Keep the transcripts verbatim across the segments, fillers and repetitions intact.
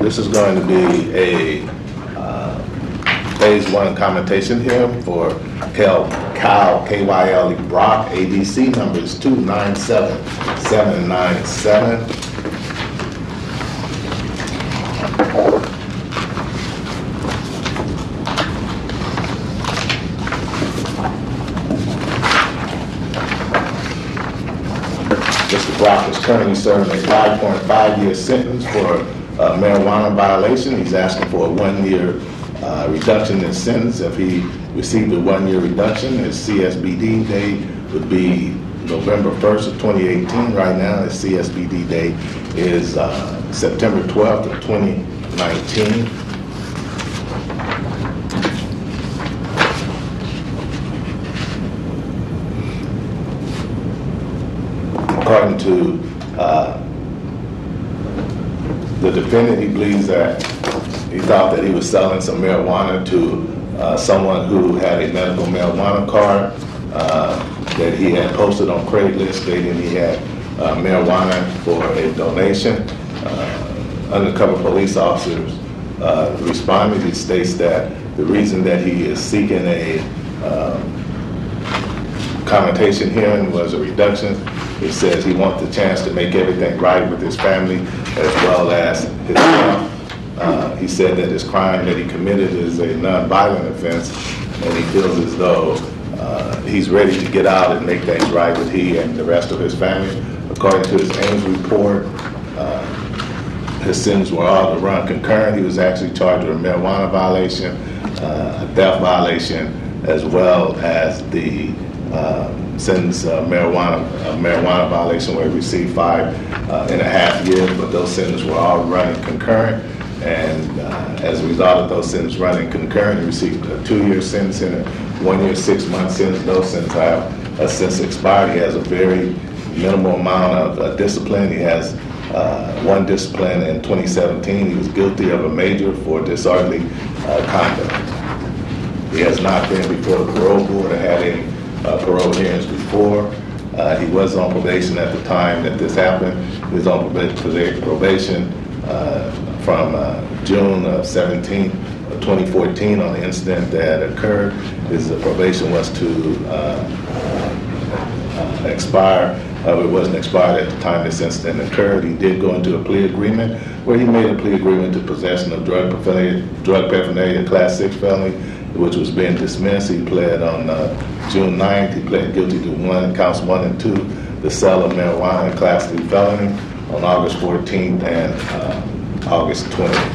This is going to be a uh, phase one commutation hearing for Kel, Kyle, K Y L E Brock. A D C number is two nine seven seven nine seven. Mister Brock is currently serving a five point five year sentence for a marijuana violation. He's asking for a one-year uh, reduction in sentence. If he received a one-year reduction, his C S B D day would be November first of twenty eighteen. Right now, his C S B D day is uh, September twelfth of twenty nineteen. According to uh, the defendant, he believes that he thought that he was selling some marijuana to uh, someone who had a medical marijuana card uh, that he had posted on Craigslist stating he had uh, marijuana for a donation. Uh, undercover police officers uh, responded. He states that the reason that he is seeking a uh, commutation hearing was a reduction. He says he wants the chance to make everything right with his family as well as his health. Uh, he said that his crime that he committed is a non-violent offense, and he feels as though uh, he's ready to get out and make things right with he and the rest of his family. According to his Ames report, uh, his sins were all to run concurrent. He was actually charged with a marijuana violation, uh, a theft violation, as well as the uh, sentence uh, marijuana uh, marijuana violation where he received five uh, and a half years, but those sentences were all running concurrent. And uh, as a result of those sentences running concurrent, he received a two-year sentence and a one-year, six-month sentence. Those sentences have uh, since expired. He has a very minimal amount of uh, discipline. He has uh, one discipline in twenty seventeen. He was guilty of a major for disorderly uh, conduct. He has not been before the parole board or had any Uh, parole hearings before. Uh, he was on probation at the time that this happened. He was on probation uh, from uh, June of seventeenth of twenty fourteen on the incident that occurred. His uh, probation was to uh, uh, expire. Uh, it wasn't expired at the time this incident occurred. He did go into a plea agreement where he made a plea agreement to possession of drug paraphernalia, drug paraphernalia class six felony, which was being dismissed. He pled on uh, June ninth. He pled guilty to one, counts one and two, the sale of marijuana, class three felony, on August fourteenth and uh, August twentieth.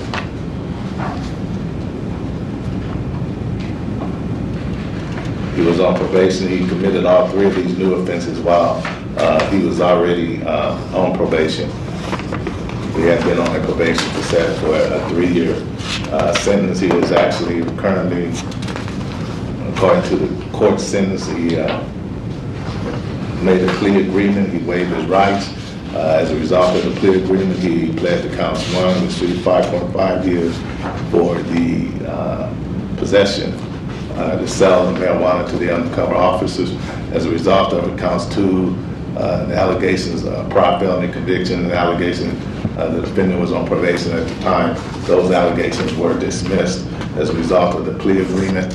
He was on probation. He committed all three of these new offenses while uh, he was already uh, on probation. He had been on a probation for set for a three-year uh, sentence. He is actually currently, according to the court sentence, he uh, made a plea agreement. He waived his rights. Uh, as a result of the plea agreement, he pled to counts one, received five point five years for the uh, possession, uh, the sale of marijuana to the undercover officers. As a result of it, counts two, uh, the allegations of prior felony conviction and allegation uh, the defendant was on probation at the time. Those allegations were dismissed. As a result of the plea agreement,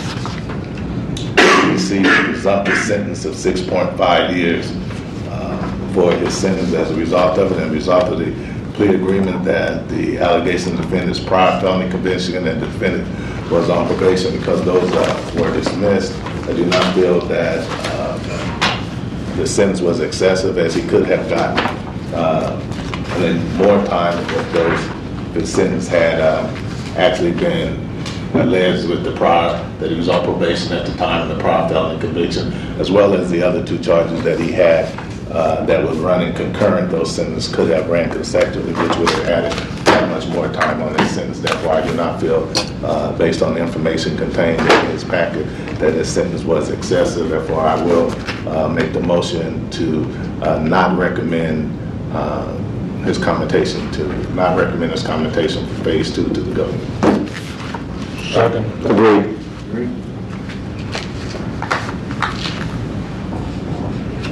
he received a presumptive sentence of six point five years uh, for his sentence. As a result of it, and a result of the plea agreement, that the allegation of the defendant's prior felony conviction and the defendant was on probation, because those uh, were dismissed, I do not feel that uh, the sentence was excessive, as he could have gotten uh, and then more time if those the sentence had uh, actually been alleged with the prior, that he was on probation at the time of the prior felony conviction, as well as the other two charges that he had uh, that was running concurrent. Those sentences could have ran consecutively, which would have added that much more time on his sentence. Therefore, I do not feel, uh, based on the information contained in his packet, that his sentence was excessive. Therefore, I will uh, make the motion to uh, not recommend uh, his commutation to not recommend his commutation for phase two to the government. Second. Agreed. Agreed.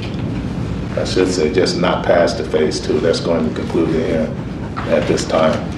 I should say just not pass to phase two. That's going to conclude the hearing at this time.